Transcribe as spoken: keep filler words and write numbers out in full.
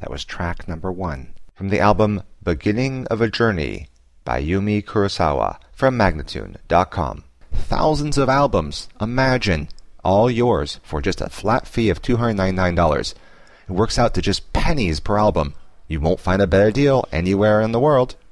That was track number one. From the album Beginning of a Journey by Yumi Kurosawa from Magnatune dot com. Thousands of albums, imagine, all yours for just a flat fee of two hundred ninety-nine dollars. It works out to just pennies per album. You won't find a better deal anywhere in the world.